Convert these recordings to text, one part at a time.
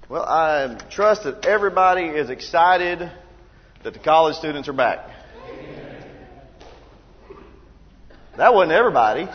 Well, I trust that everybody is excited that the college students are back. That wasn't everybody.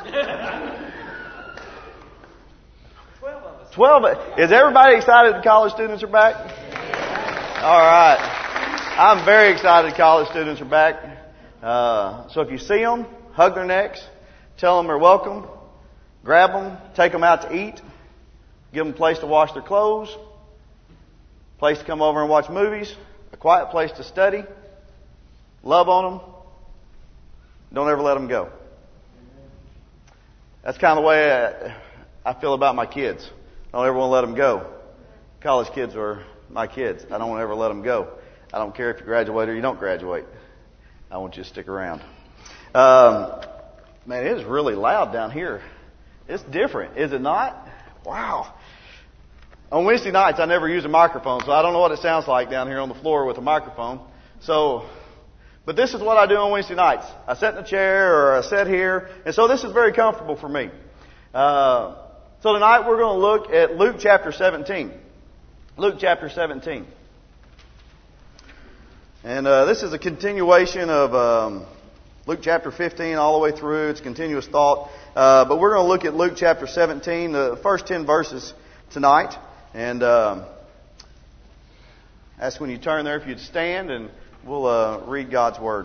12. Is everybody excited the college students are back? All right. I'm very excited college students are back. So if you see them, hug their necks, tell them they're welcome, grab them, take them out to eat, give them a place to wash their clothes, place to come over and watch movies, a quiet place to study, love on them. Don't ever let them go. That's kind of the way I feel about my kids. I don't ever want to let them go. College kids are my kids. I don't want to ever let them go. I don't care if you graduate or you don't graduate. I want you to stick around. Man, it is really loud down here. It's different, is it not? Wow. On Wednesday nights, I never use a microphone, so I don't know what it sounds like down here on the floor with a microphone. But this is what I do on Wednesday nights. I sit in a chair or I sit here, and so this is very comfortable for me. So tonight we're going to look at Luke chapter 17. Luke chapter 17. And this is a continuation of Luke chapter 15 all the way through. It's continuous thought. But we're going to look at Luke chapter 17, the first 10 verses tonight. And ask when you turn there if you'd stand and we'll read God's Word.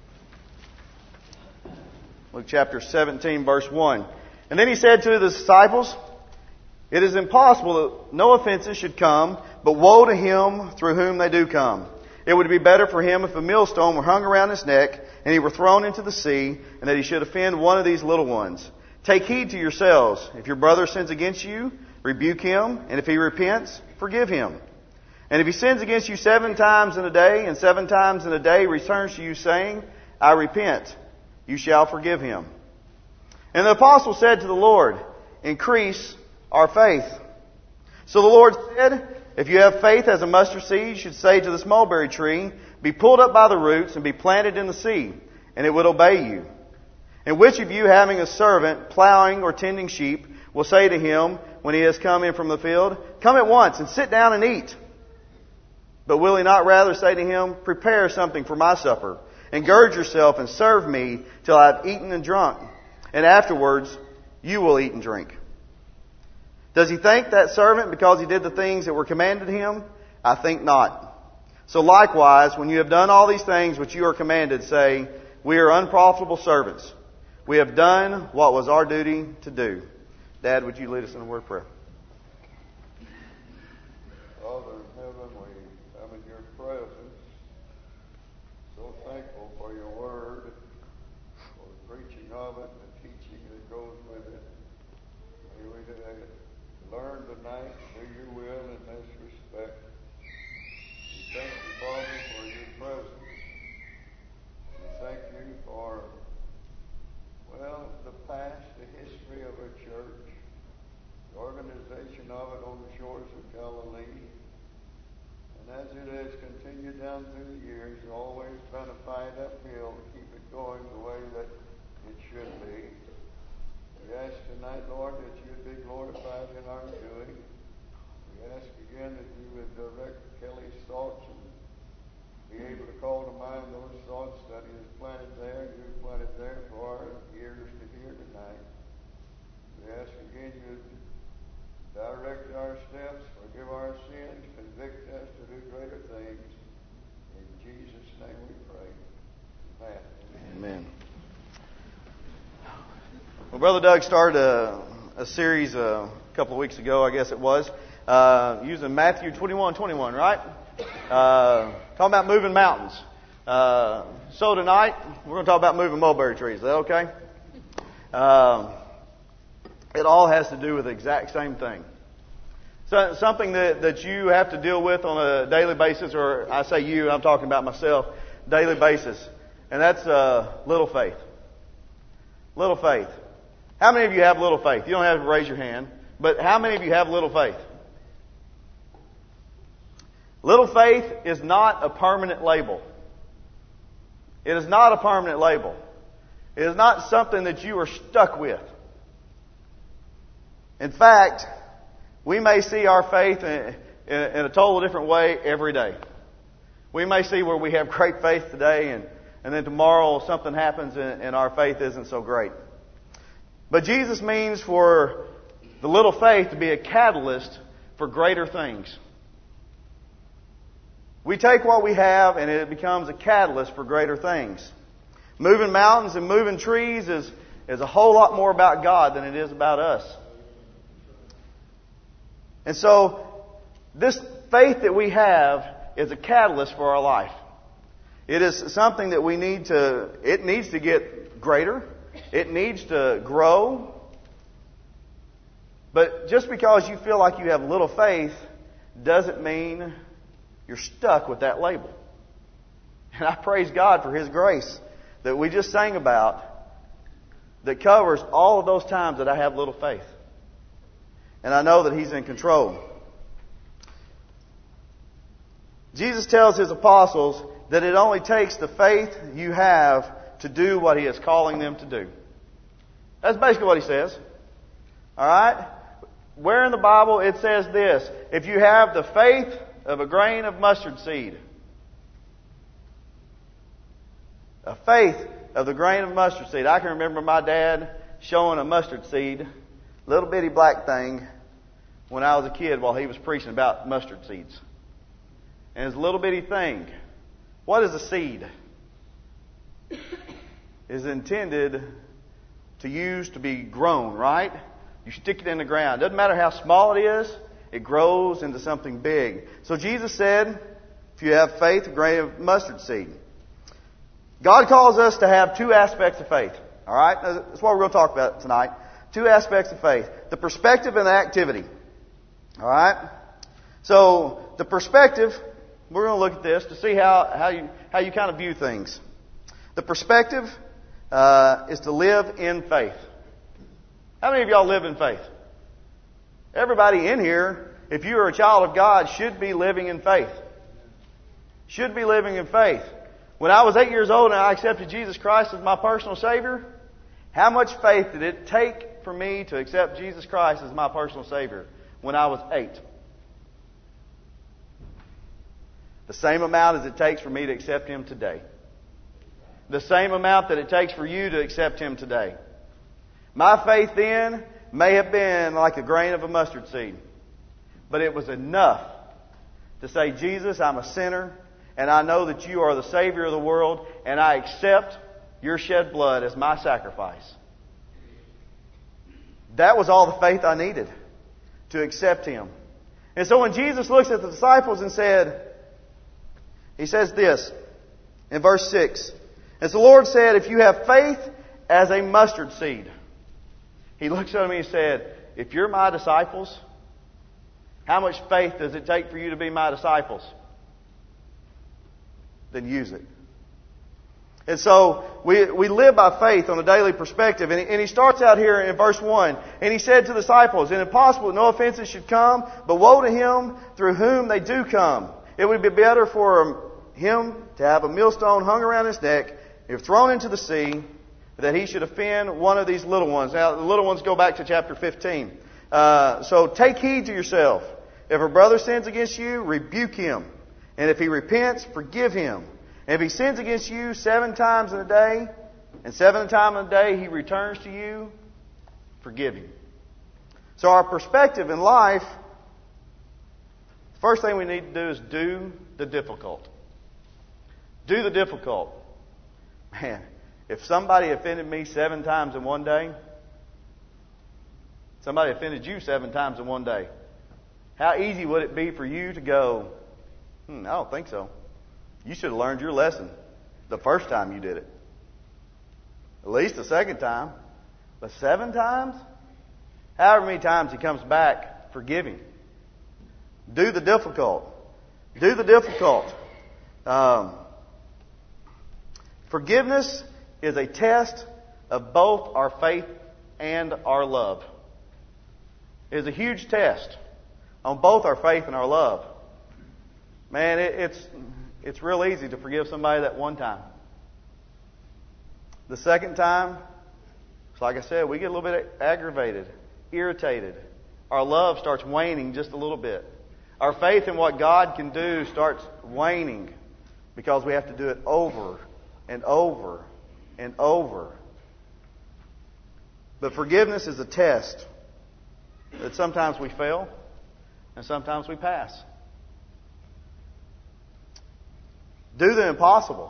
Luke chapter 17, verse 1. And then he said to the disciples, "It is impossible that no offenses should come, but woe to him through whom they do come. It would be better for him if a millstone were hung around his neck and he were thrown into the sea, and that he should offend one of these little ones. Take heed to yourselves. If your brother sins against you, rebuke him, and if he repents, forgive him. And if he sins against you 7 times in a day, and 7 times in a day returns to you saying, 'I repent,' you shall forgive him." And the apostle said to the Lord, "Increase our faith." So the Lord said, "If you have faith as a mustard seed, you should say to this mulberry tree, 'Be pulled up by the roots and be planted in the sea,' and it would obey you. And which of you, having a servant plowing or tending sheep, will say to him when he has come in from the field, 'Come at once and sit down and eat'? But will he not rather say to him, 'Prepare something for my supper, and gird yourself and serve me till I have eaten and drunk, and afterwards you will eat and drink'? Does he thank that servant because he did the things that were commanded him? I think not. So likewise, when you have done all these things which you are commanded, say, 'We are unprofitable servants. We have done what was our duty to do.'" Dad, would you lead us in a word of prayer? Father in heaven, we come in your presence, so thankful for your word, for the preaching of it, the teaching that goes with it. May we learn tonight to do your will in this respect. We thank you, Father, for your presence. We thank you for, the past, the history of our church, the organization of it on the shores of Galilee. And as it has continued down through the years, you've always been a fight uphill to keep it going the way that it should be. We ask tonight, Lord, that you would be glorified in our doing. We ask again that you would direct Kelly's thoughts and be able to call to mind those thoughts that he has planted there, and you've planted there for our ears to hear tonight. We ask again you would direct our steps, forgive our sins, convict us to do greater things. In Jesus' name we pray. Amen. Amen. Well, Brother Doug started a series a couple of weeks ago, I guess it was, using Matthew 21:21, right? Talking about moving mountains. So tonight, we're going to talk about moving mulberry trees. Is that okay? It all has to do with the exact same thing. So, something that you have to deal with on a daily basis, or I say you, I'm talking about myself, daily basis. And that's little faith. Little faith. How many of you have little faith? You don't have to raise your hand, but how many of you have little faith? Little faith is not a permanent label. It is not a permanent label. It is not something that you are stuck with. In fact, we may see our faith in a total different way every day. We may see where we have great faith today, and then tomorrow something happens and our faith isn't so great. But Jesus means for the little faith to be a catalyst for greater things. We take what we have and it becomes a catalyst for greater things. Moving mountains and moving trees is a whole lot more about God than it is about us. And so, this faith that we have is a catalyst for our life. It is something that it needs to get greater. It needs to grow. But just because you feel like you have little faith doesn't mean you're stuck with that label. And I praise God for His grace that we just sang about that covers all of those times that I have little faith. And I know that He's in control. Jesus tells His apostles that it only takes the faith you have to do what He is calling them to do. That's basically what He says. Alright? Where in the Bible it says this: if you have the faith of a grain of mustard seed. A faith of the grain of mustard seed. I can remember my dad showing a mustard seed, little bitty black thing, when I was a kid while he was preaching about mustard seeds. And it's a little bitty thing. What is a seed? Is intended to use to be grown, right? You stick it in the ground. Doesn't matter how small it is, it grows into something big. So Jesus said, if you have faith, a grain of mustard seed. God calls us to have two aspects of faith. Alright? That's what we're going to talk about tonight. Two aspects of faith. The perspective and the activity. Alright? So, the perspective, we're going to look at this to see how you kind of view things. The perspective is to live in faith. How many of y'all live in faith? Everybody in here, if you are a child of God, should be living in faith. Should be living in faith. When I was 8 years old and I accepted Jesus Christ as my personal Savior, how much faith did it take for me to accept Jesus Christ as my personal Savior when I was 8? The same amount as it takes for me to accept Him today. The same amount that it takes for you to accept Him today. My faith then may have been like a grain of a mustard seed. But it was enough to say, Jesus, I'm a sinner, and I know that you are the Savior of the world, and I accept your shed blood as my sacrifice. That was all the faith I needed to accept Him. And so when Jesus looks at the disciples and He says this in verse 6. As the Lord said, if you have faith as a mustard seed. He looks at them and He said, if you're my disciples, how much faith does it take for you to be my disciples? Then use it. And so we live by faith on a daily perspective. And he starts out here in verse 1. And He said to the disciples, "It is impossible that no offenses should come, but woe to him through whom they do come. It would be better for him to have a millstone hung around his neck, if thrown into the sea, that he should offend one of these little ones." Now, the little ones go back to chapter 15. So take heed to yourself. If a brother sins against you, rebuke him. And if he repents, forgive him. And if he sins against you 7 times in a day, and 7th time in a day he returns to you, forgive him. So our perspective in life, the first thing we need to do is do the difficult. Do the difficult. Man, if somebody offended me 7 times in one day, somebody offended you 7 times in one day, how easy would it be for you to go, I don't think so. You should have learned your lesson the first time you did it. At least the second time. But 7 times? However many times he comes back, forgive him. Do the difficult. Do the difficult. Forgiveness is a test of both our faith and our love. It is a huge test on both our faith and our love. Man, it's real easy to forgive somebody that one time. The second time, it's like I said, we get a little bit aggravated, irritated. Our love starts waning just a little bit. Our faith in what God can do starts waning because we have to do it over and over and over. But forgiveness is a test that sometimes we fail and sometimes we pass. Do the impossible.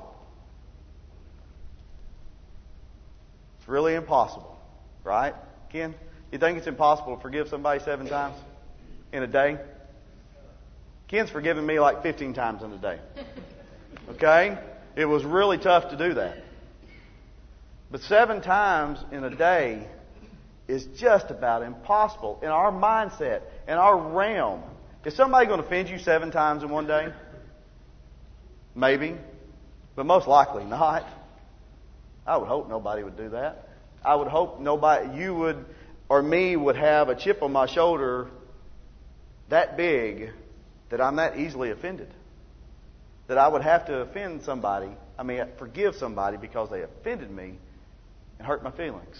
It's really impossible, right, Ken? You think it's impossible to forgive somebody 7 times in a day? Ken's forgiven me like 15 times in a day. Okay? It was really tough to do that. But 7 times in a day is just about impossible in our mindset, in our realm. Is somebody going to offend you 7 times in one day? Maybe. But most likely not. I would hope nobody would do that. I would hope nobody, you would, or me would have a chip on my shoulder that big that I'm that easily offended. That I would have to forgive somebody because they offended me and hurt my feelings.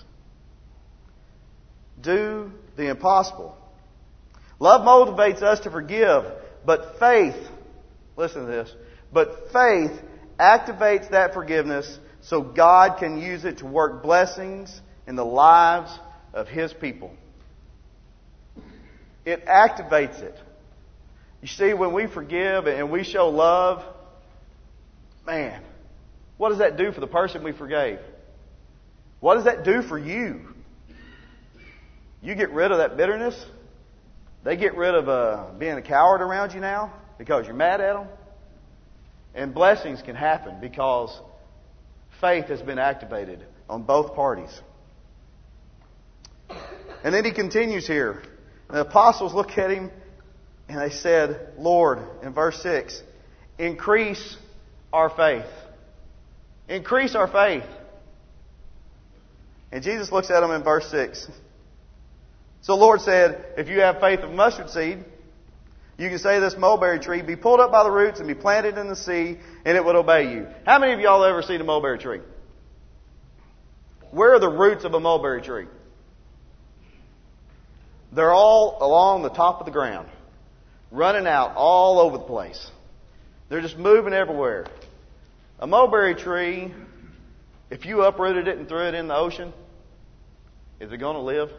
Do the impossible. Love motivates us to forgive, but faith, listen to this, but faith activates that forgiveness so God can use it to work blessings in the lives of His people. It activates it. You see, when we forgive and we show love, man, what does that do for the person we forgave? What does that do for you? You get rid of that bitterness. They get rid of being a coward around you now because you're mad at them. And blessings can happen because faith has been activated on both parties. And then he continues here. The apostles look at him and they said, Lord, in verse 6, increase our faith. Increase our faith. And Jesus looks at them in verse 6. So the Lord said, if you have faith of mustard seed, you can say to this mulberry tree, be pulled up by the roots and be planted in the sea, and it would obey you. How many of y'all ever seen a mulberry tree? Where are the roots of a mulberry tree? They're all along the top of the ground, running out all over the place. They're just moving everywhere. A mulberry tree, if you uprooted it and threw it in the ocean, is it going to live?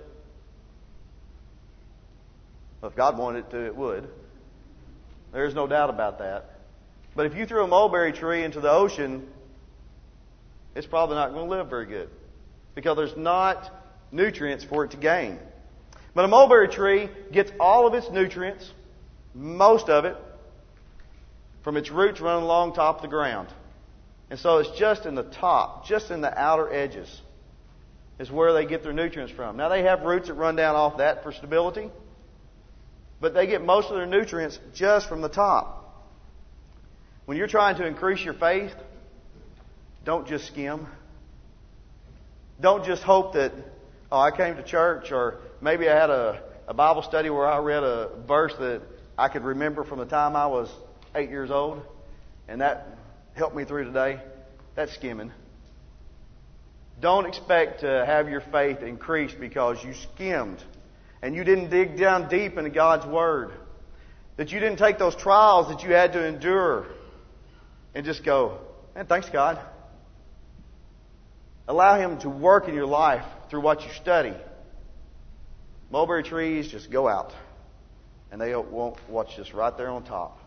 Well, if God wanted it to, it would. There's no doubt about that. But if you threw a mulberry tree into the ocean, it's probably not going to live very good because there's not nutrients for it to gain. But a mulberry tree gets all of its nutrients, most of it, from its roots running along top of the ground. And so it's just in the top, just in the outer edges, is where they get their nutrients from. Now they have roots that run down off that for stability, but they get most of their nutrients just from the top. When you're trying to increase your faith, don't just skim. Don't just hope that, I came to church, or maybe I had a Bible study where I read a verse that I could remember from the time I was 8 years old, and that helped me through today. That's skimming. Don't expect to have your faith increased because you skimmed and you didn't dig down deep into God's Word. That you didn't take those trials that you had to endure and just go, man, thanks God. Allow Him to work in your life through what you study. Mulberry trees just go out and they won't watch this right there on top.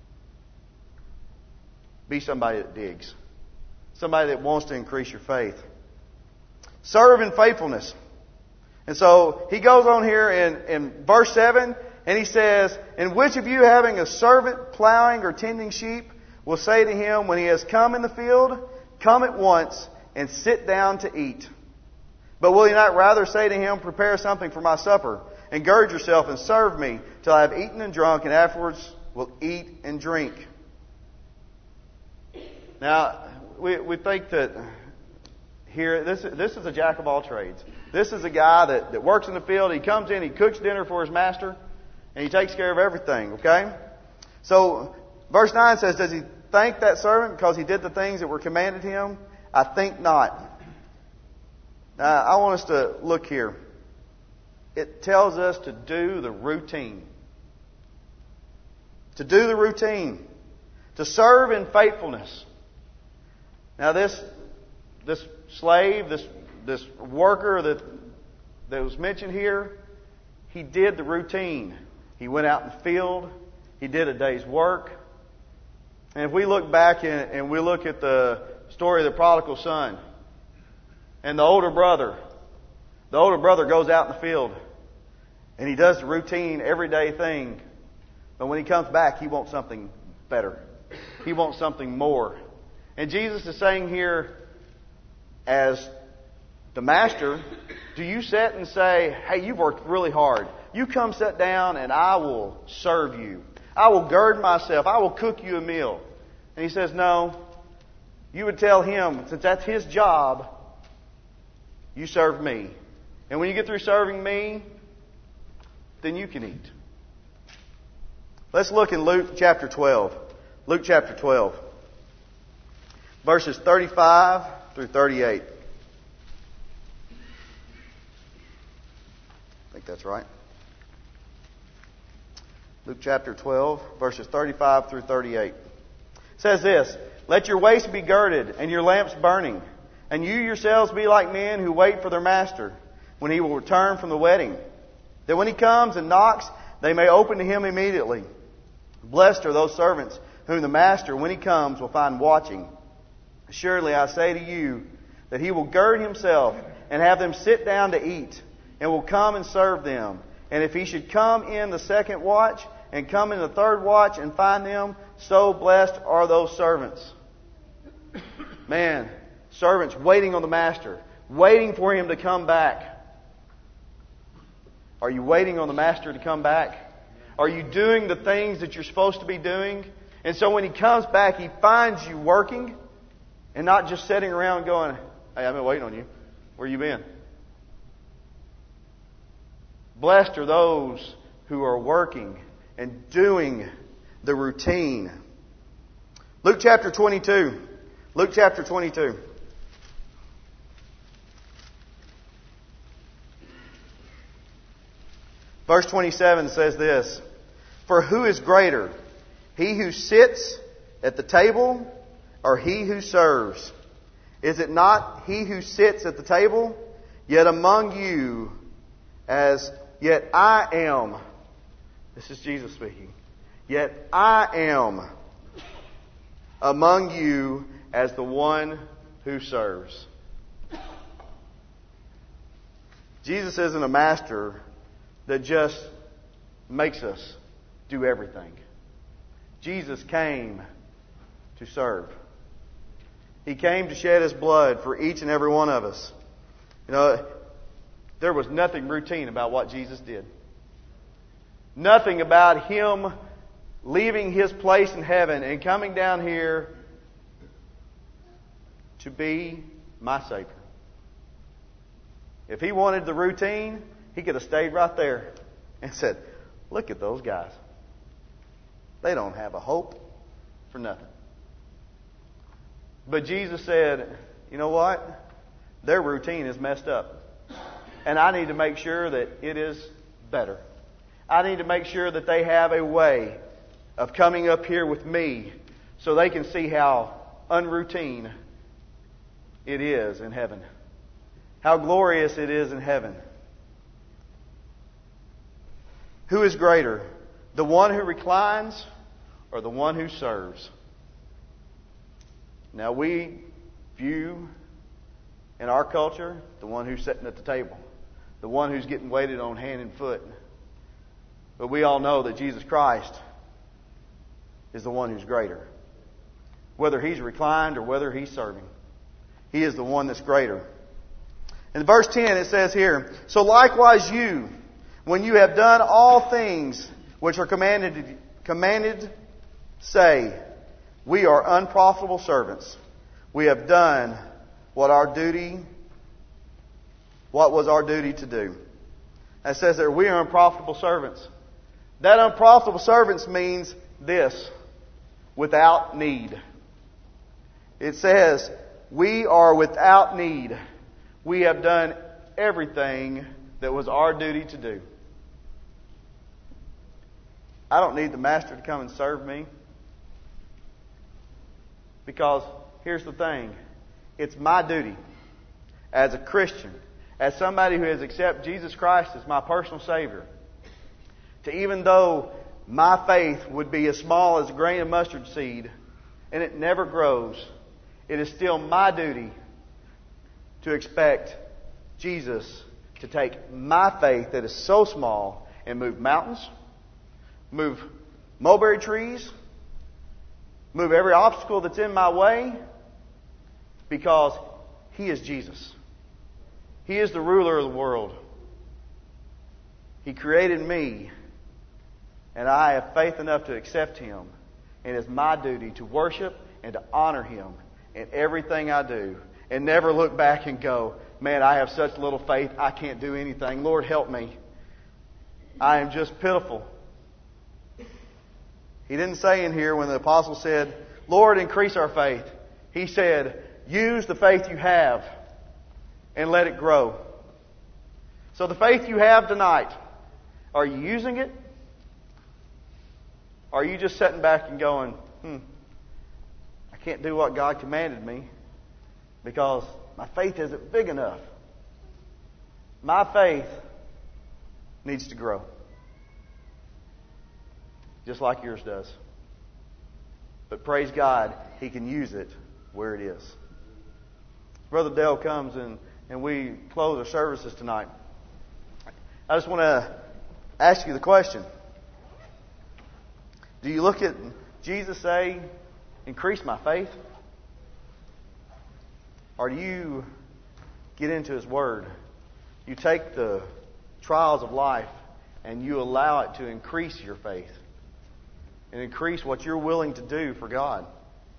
Be somebody that digs. Somebody that wants to increase your faith. Serve in faithfulness. And so he goes on here in verse 7 and he says, and which of you having a servant plowing or tending sheep will say to him when he has come in the field, come at once and sit down to eat? But will you not rather say to him, prepare something for my supper and gird yourself and serve me till I have eaten and drunk, and afterwards will eat and drink? Now, we think that here, this is a jack of all trades. This is a guy that works in the field. He comes in, he cooks dinner for his master, and he takes care of everything, okay? So, verse 9 says, does he thank that servant because he did the things that were commanded him? I think not. Now, I want us to look here. It tells us to do the routine. to do the routine, to serve in faithfulness. Now this slave, this worker that was mentioned here, he did the routine. He went out in the field. He did a day's work. And if we look back and we look at the story of the prodigal son and the older brother goes out in the field and he does the routine, everyday thing. But when he comes back, he wants something better. He wants something more. And Jesus is saying here, as the master, do you sit and say, hey, you've worked really hard. You come sit down and I will serve you. I will gird myself. I will cook you a meal. And he says, no. You would tell him, since that's his job, you serve me. And when you get through serving me, then you can eat. Let's look in Luke chapter 12. Luke chapter 12. Verses 35 through 38. I think that's right. Luke chapter 12, verses 35 through 38. It says this, let your waist be girded and your lamps burning, and you yourselves be like men who wait for their master when he will return from the wedding, that when he comes and knocks, they may open to him immediately. Blessed are those servants whom the master, when he comes, will find watching. Surely I say to you that he will gird himself and have them sit down to eat, and will come and serve them. And if he should come in the second watch and come in the third watch and find them, so blessed are those servants. Man, servants waiting on the master, waiting for him to come back. Are you waiting on the master to come back? Are you doing the things that you're supposed to be doing? And so when he comes back, he finds you working and not just sitting around going, hey, I've been waiting on you. Where you been? Blessed are those who are working and doing the routine. Luke chapter 22. Luke chapter 22. Verse 27 says this, for who is greater, he who sits at the table or he who serves? Is it not he who sits at the table? Yet among you, yet I am, this is Jesus speaking, yet I am among you as the one who serves. Jesus isn't a master that just makes us do everything. Jesus came to serve. He came to shed His blood for each and every one of us. You know, there was nothing routine about what Jesus did. Nothing about Him leaving His place in heaven and coming down here to be my Savior. If He wanted the routine, He could have stayed right there and said, look at those guys. They don't have a hope for nothing. But Jesus said, you know what? Their routine is messed up. And I need to make sure that it is better. I need to make sure that they have a way of coming up here with me so they can see how unroutine it is in heaven. How glorious it is in heaven. Who is greater? The one who reclines or the one who serves? Now we view in our culture the one who's sitting at the table. The one who's getting waited on hand and foot. But we all know that Jesus Christ is the one who's greater. Whether He's reclined or whether He's serving. He is the one that's greater. In verse 10 it says here, so likewise you, when you have done all things which are commanded, say, we are unprofitable servants. We have done what was our duty to do. It says that we are unprofitable servants. That unprofitable servants means this, without need. It says, we are without need. We have done everything that was our duty to do. I don't need the master to come and serve me. Because here's the thing. It's my duty as a Christian, as somebody who has accepted Jesus Christ as my personal Savior, to, even though my faith would be as small as a grain of mustard seed and it never grows, it is still my duty to expect Jesus to take my faith that is so small and move mountains, move mulberry trees, move every obstacle that's in my way, because He is Jesus. He is the ruler of the world. He created me, and I have faith enough to accept Him. And it's my duty to worship and to honor Him in everything I do, and never look back and go, man, I have such little faith, I can't do anything. Lord, help me. I am just pitiful. He didn't say in here when the apostle said, Lord, increase our faith. He said, use the faith you have and let it grow. So the faith you have tonight, are you using it? Or are you just sitting back and going, I can't do what God commanded me because my faith isn't big enough. My faith needs to grow. Just like yours does. But praise God, He can use it where it is. Brother Dale comes and we close our services tonight. I just want to ask you the question. Do you look at Jesus say, increase my faith? Or do you get into His Word? You take the trials of life and you allow it to increase your faith and increase what you're willing to do for God.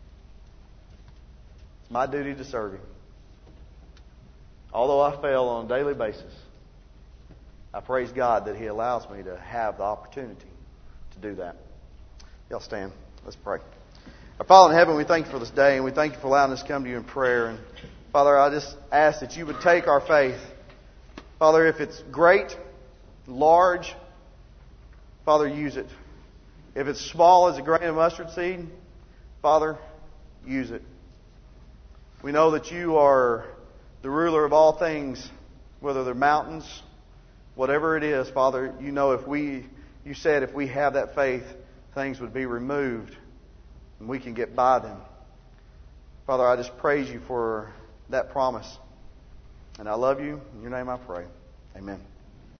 It's my duty to serve Him. Although I fail on a daily basis, I praise God that He allows me to have the opportunity to do that. Y'all stand. Let's pray. Our Father in heaven, we thank You for this day, and we thank You for allowing us to come to You in prayer. And Father, I just ask that You would take our faith. Father, if it's great, large, Father, use it. If it's small as a grain of mustard seed, Father, use it. We know that You are the ruler of all things, whether they're mountains, whatever it is, Father. You know You said if we have that faith, things would be removed and we can get by them. Father, I just praise You for that promise. And I love You. In Your name I pray. Amen.